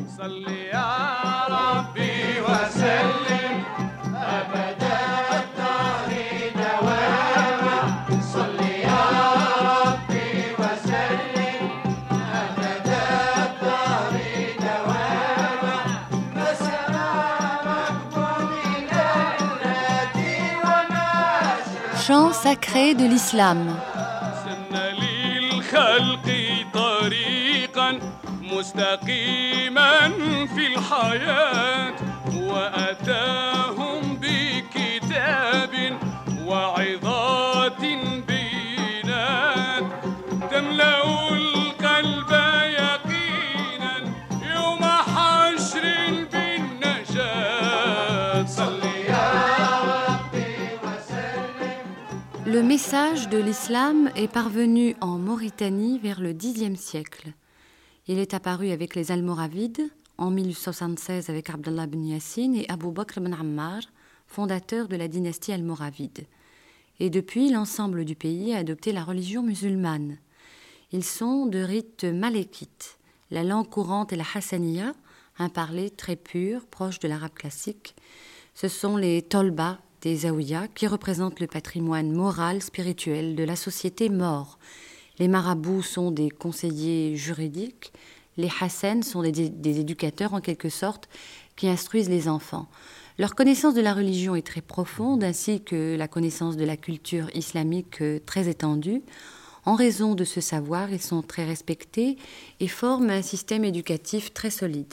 صل يا ربي وسلم أبدا الدهر دواما صل يا ربي وسلم أبدا الدهر دواما فسما مقبول الأولاد وما Chant sacré de l'islam. سن للخلق طريقا مستقيما في الحياة وأتاهم بكتاب وعظات بينات تملأ القلب يقينا يوم حشر بالنجاة صل يا ربي وسلم. Le message de l'islam est parvenu en Mauritanie vers le Xe siècle. Il est apparu avec les Almoravides en 1876 avec Abdallah ibn Yassin et Abu Bakr ibn Ammar, fondateur de la dynastie almoravide. Et depuis, l'ensemble du pays a adopté la religion musulmane. Ils sont de rite malékite. La langue courante est la hassaniya, un parler très pur, proche de l'arabe classique. Ce sont les tolba des zaouïas qui représentent le patrimoine moral, spirituel de la société mort. Les marabouts sont des conseillers juridiques. Les hassans sont des éducateurs en quelque sorte qui instruisent les enfants. Leur connaissance de la religion est très profonde ainsi que la connaissance de la culture islamique très étendue. En raison de ce savoir, ils sont très respectés et forment un système éducatif très solide.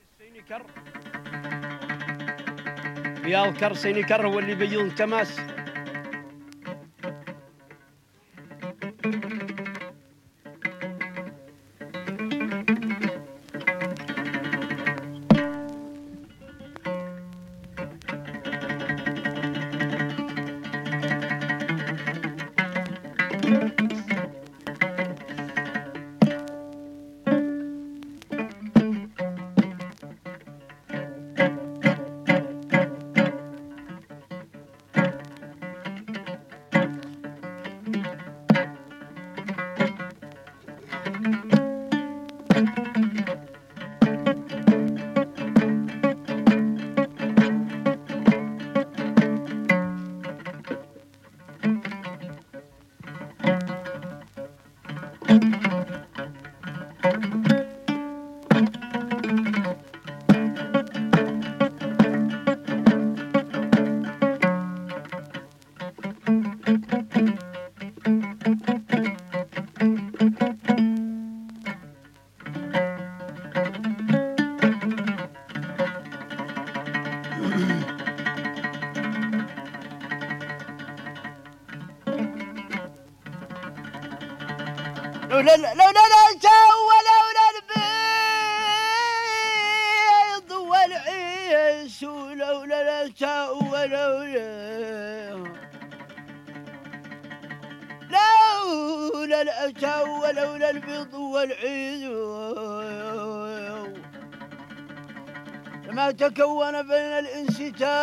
لولا الجو ولولا البيض والعيش ولولا الجو لولا الجو ولولا البيض والعيش لما تكون بين الإنس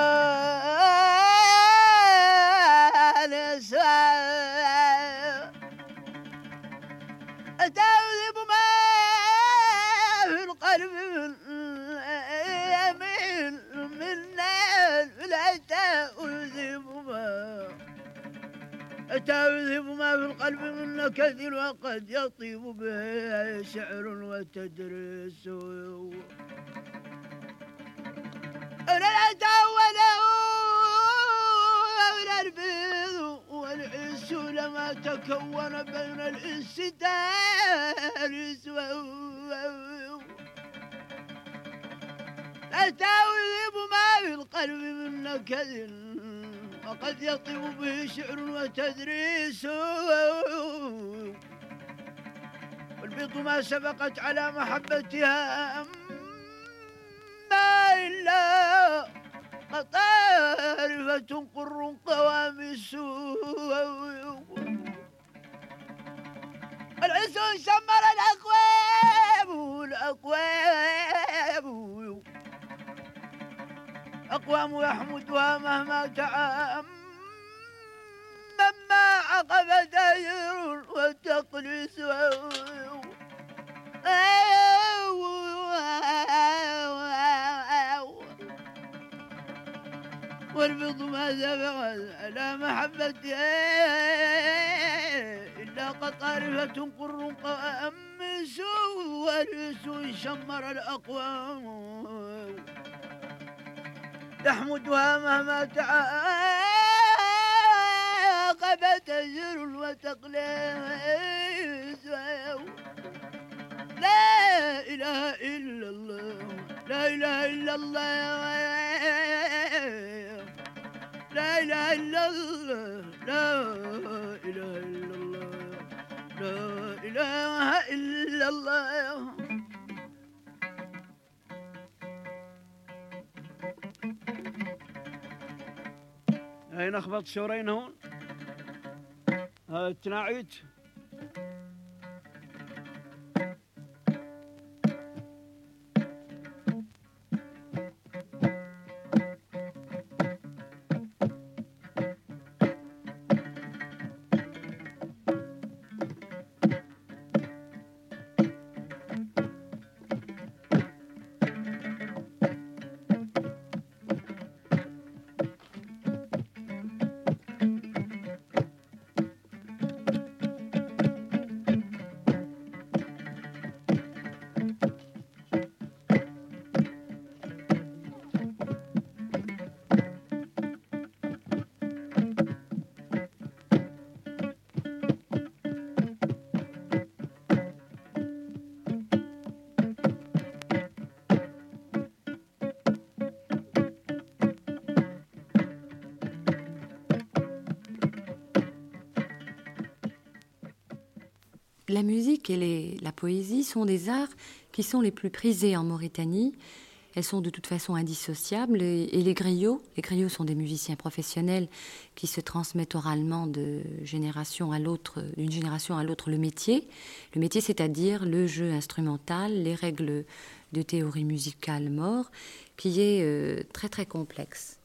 أتعذب ما في القلب من لا أتعذب ما في القلب من نكد وقد يطيب به شعر وتدريس أنا الأتول ولا البيض والعس لما تكون بين الإنس دارس أتعذب ما في القلب من نكد وقد يطيب به شعر وتدريس والبيض ما سبقت على محبتها ما إلا قطارفة قر قوامس العز شمر الأقوام أقوام يحمدها مهما تعام مما عقب داير وتقلس والبيض ما سبق على محبتي إلا قطارفة قر قامس ورس شمر الأقوام تحمدها مهما تعاقبت تزر وتقليس لا إله إلا الله لا إله إلا الله لا إله إلا الله لا إله إلا الله لا إله إلا الله. هاي نخبط شورين هون هاي التناعيت La musique et la poésie sont des arts qui sont les plus prisés en Mauritanie. Elles sont de toute façon indissociables. Et les griots sont des musiciens professionnels qui se transmettent oralement d'une génération à l'autre le métier. Le métier, c'est-à-dire le jeu instrumental, les règles de théorie musicale mort, qui est très très complexe.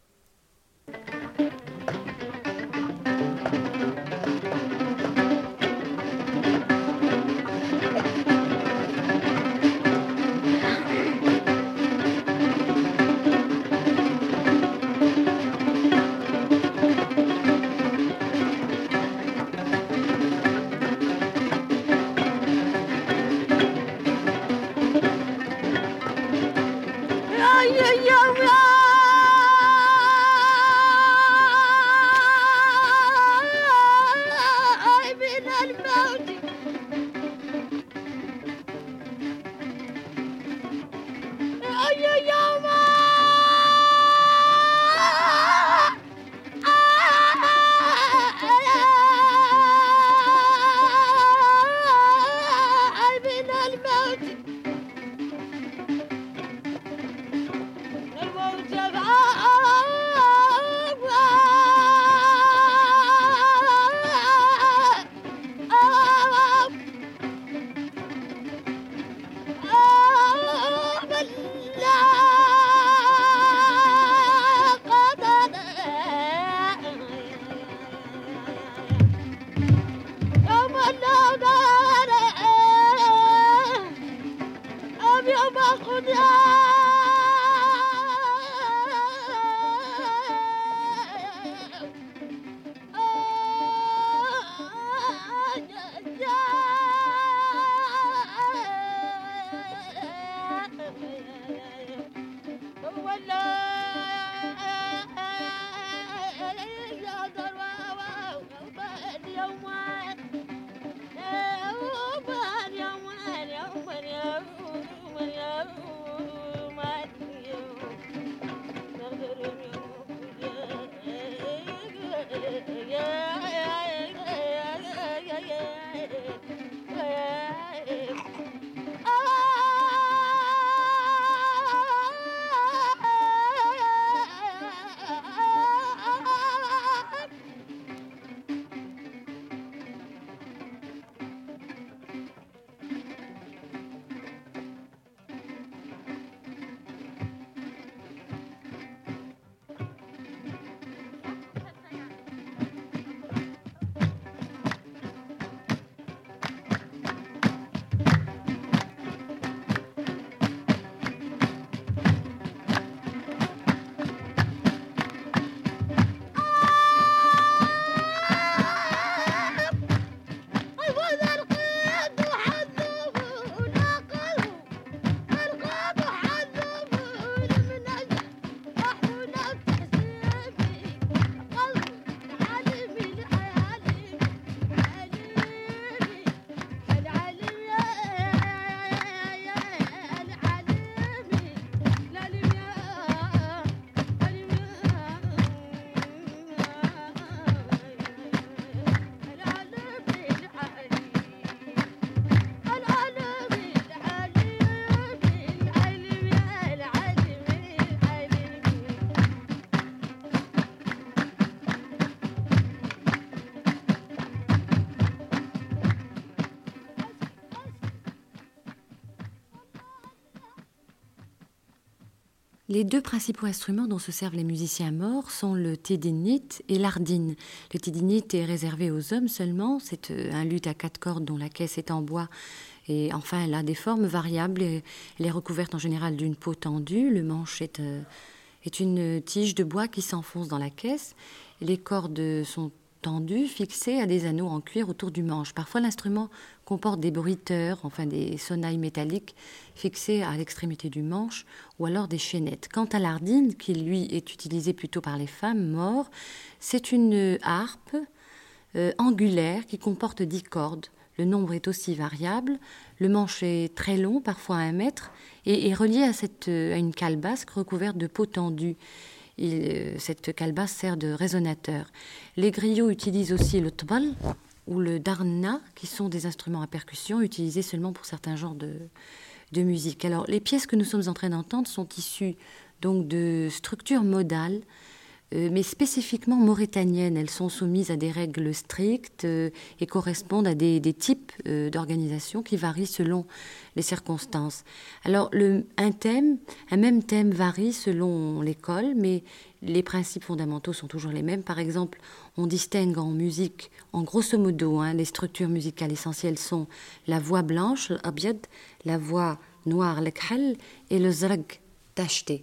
Les deux principaux instruments dont se servent les musiciens morts sont le tédénite et l'ardine. Le tédénite est réservé aux hommes seulement. C'est un luth à 4 cordes dont la caisse est en bois. Et enfin, elle a des formes variables. Elle est recouverte en général d'une peau tendue. Le manche est une tige de bois qui s'enfonce dans la caisse. Les cordes sont tendues, fixées à des anneaux en cuir autour du manche. Parfois, l'instrument comporte des bruiteurs, enfin des sonnailles métalliques fixées à l'extrémité du manche, ou alors des chaînettes. Quant à l'ardine, qui lui est utilisée plutôt par les femmes mortes, c'est une harpe angulaire qui comporte 10 cordes. Le nombre est aussi variable. Le manche est très long, parfois 1 mètre, et est relié à une calebasse recouverte de peau tendue. Cette calebasse sert de résonateur. Les griots utilisent aussi le tbal ou le darna, qui sont des instruments à percussion utilisés seulement pour certains genres de musique. Alors, les pièces que nous sommes en train d'entendre sont issues donc de structures modales, mais spécifiquement mauritaniennes. Elles sont soumises à des règles strictes et correspondent à des types d'organisation qui varient selon les circonstances. Alors, un même thème varie selon l'école, mais les principes fondamentaux sont toujours les mêmes. Par exemple, on distingue en musique, en grosso modo, les structures musicales essentielles sont la voix blanche, l'abjad, la voix noire, l'khal, et le zrag, tacheté.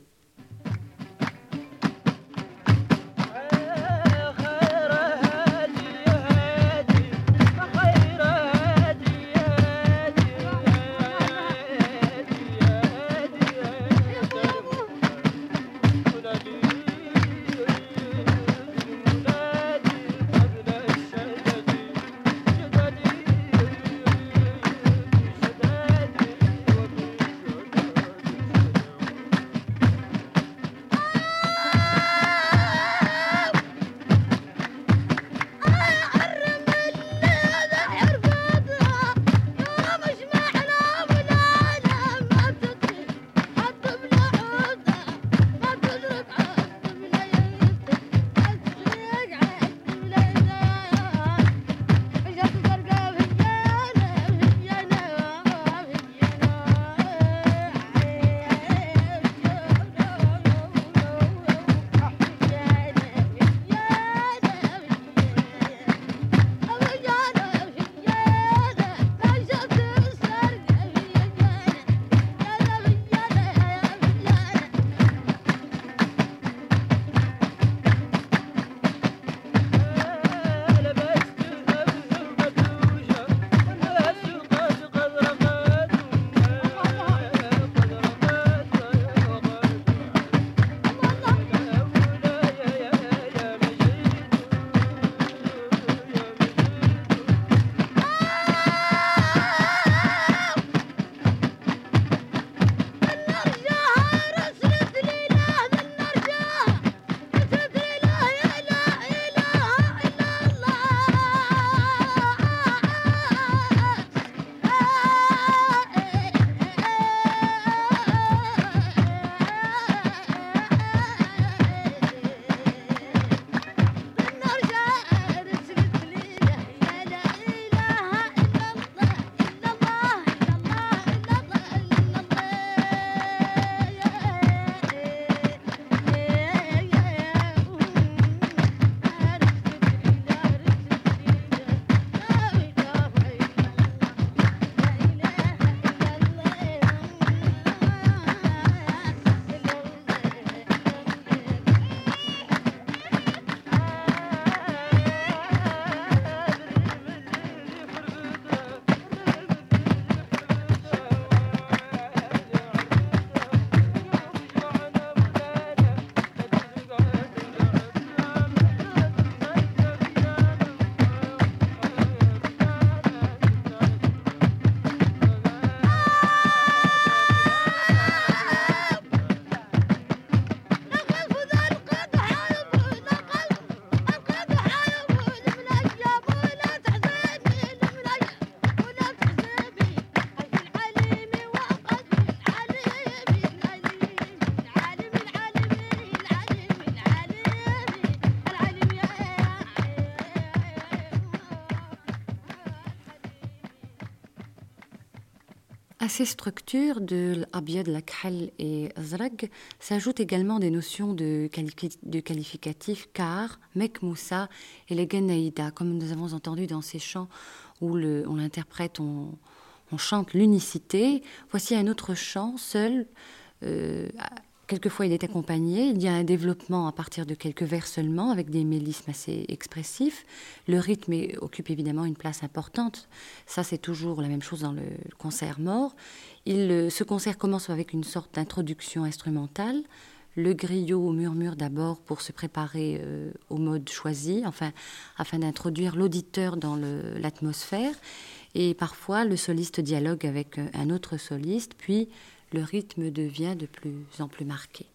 ces structures de l'Abyad, l'Akhal et Azraq s'ajoutent également des notions de qualificatifs car, Mekmoussa et les Genaïda, comme nous avons entendu dans ces chants où on l'interprète, on chante l'unicité. Voici un autre chant, seul. Quelquefois, il est accompagné. Il y a un développement à partir de quelques vers seulement, avec des mélismes assez expressifs. Le rythme occupe évidemment une place importante. Ça, c'est toujours la même chose dans le concert mort. Ce concert commence avec une sorte d'introduction instrumentale. Le griot murmure d'abord pour se préparer au mode choisi, afin d'introduire l'auditeur dans l'atmosphère. Et parfois, le soliste dialogue avec un autre soliste, puis le rythme devient de plus en plus marqué.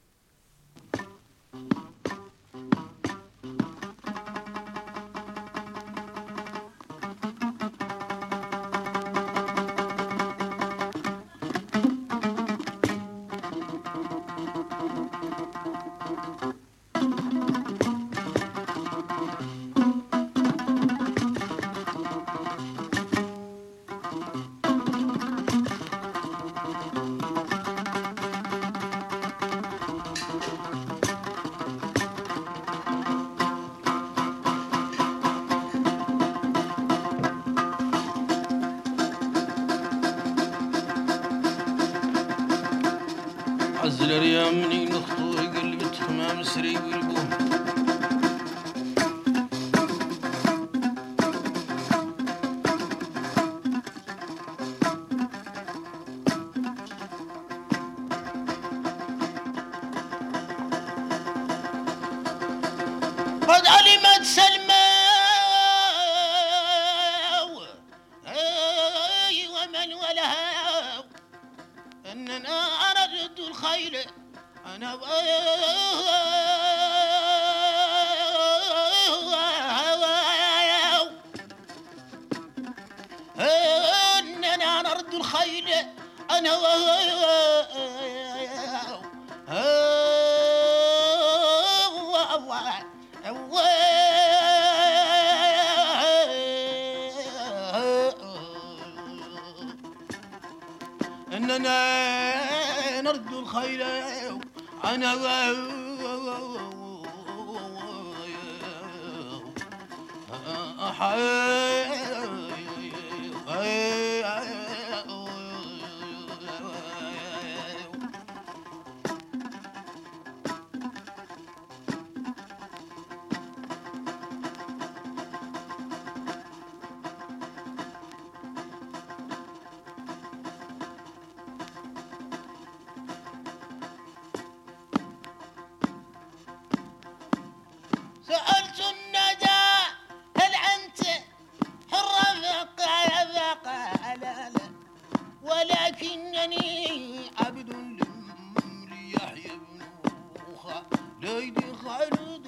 عزل ريامني نخطو قلبت خمام سري والبوم قد علمت سلمى ومن ولها أننا أردت الخيل أنا أننا نرد الخيل أنا أننا نرد الخيل أنا سألت الندى هل أنت حر قال لا ولكنني عبد ليحيى بن خالد خالد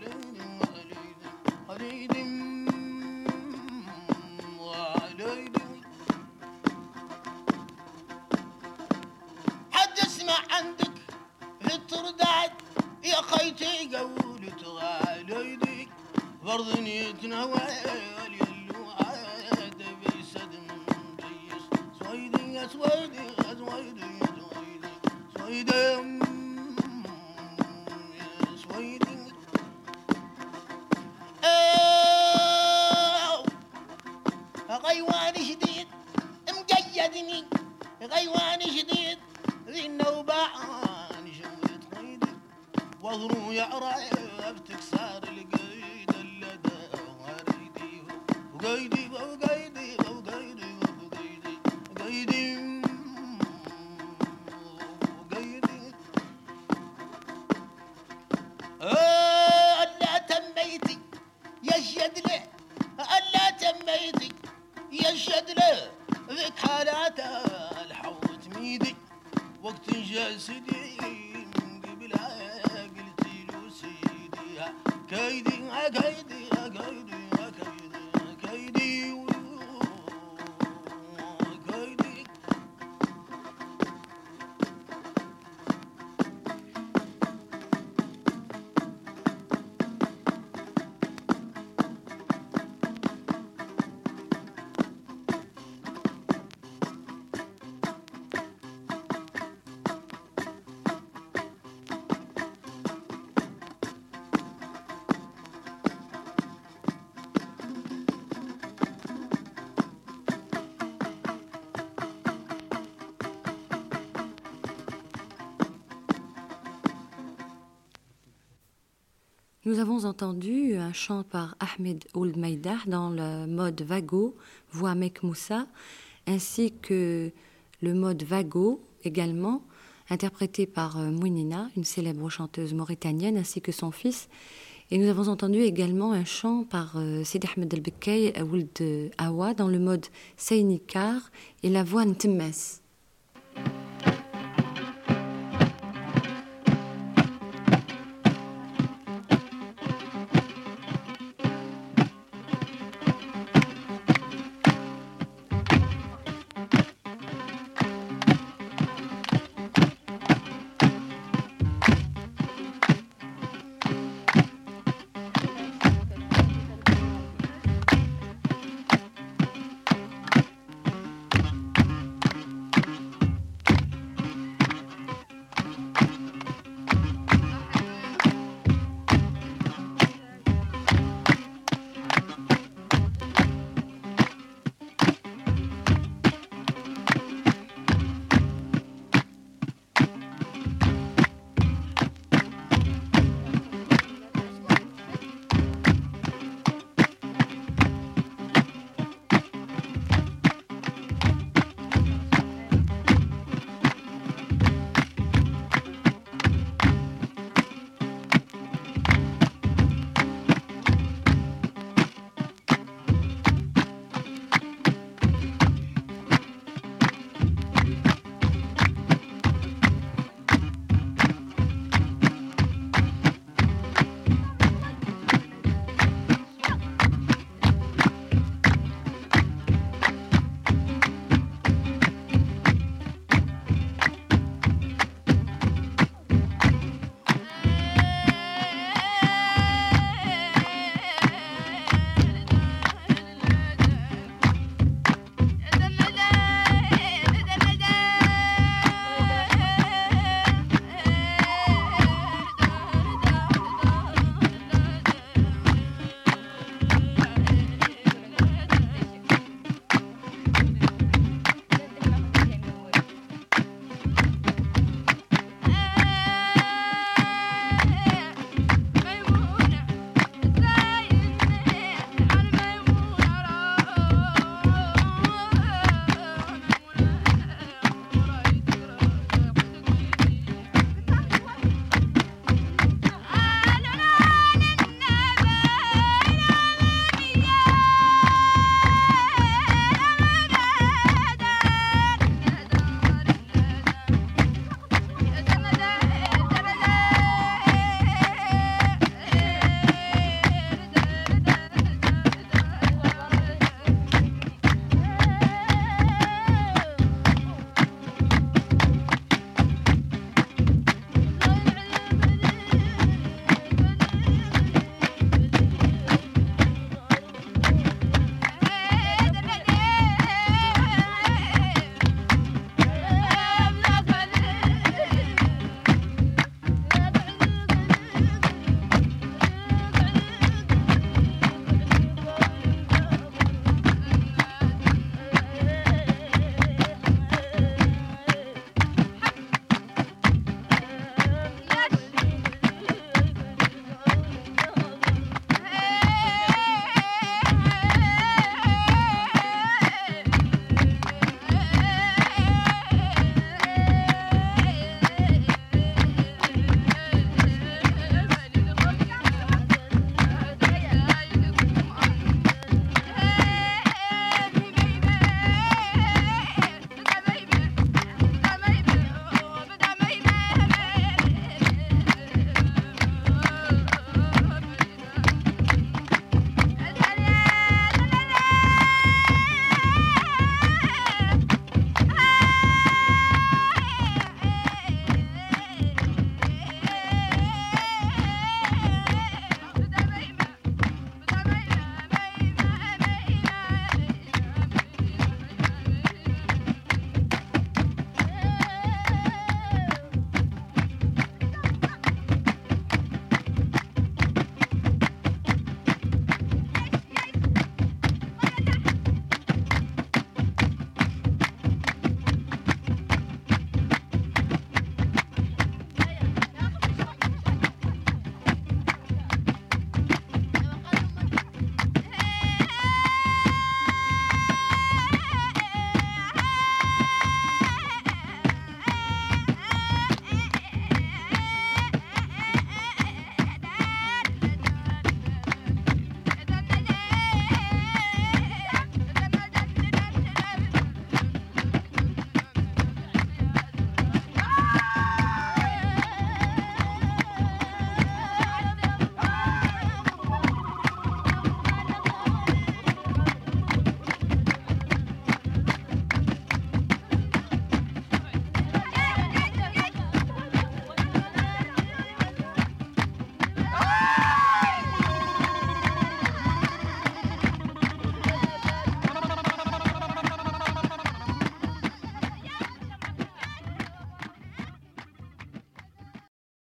حد اسمع عندك في الترداد يا خيتي قولت غاليدي فرض يتناول يلو عاد بيسد مجيس سويدي يا سويدي يا سويدي يا سويدي سويدي يا سويدي غيوان شديد مقيدني غيوان شديد ذي النوبان شويت خيدي وظرو يعرف تكسر القيد اللدى وريدي وقيدي وقيدي وقيدي وقيدي قيدي وقيدي ألا تميتي يشهد له ألا تميتي يشهد له ذيك حالات الحوت ميدي وقت جاسدي من قبلها قلتي له سيدي كيدي كيدي كيدي كيدي كيدي كيدي Nous avons entendu un chant par Ahmed Ould Maïdah dans le mode vago, voix Mek Moussa, ainsi que le mode vago également, interprété par Mouinina, une célèbre chanteuse mauritanienne, ainsi que son fils. Et nous avons entendu également un chant par Sidi Ahmed El Bekkay Ould Awa dans le mode Seynikar et la voix Ntemmes.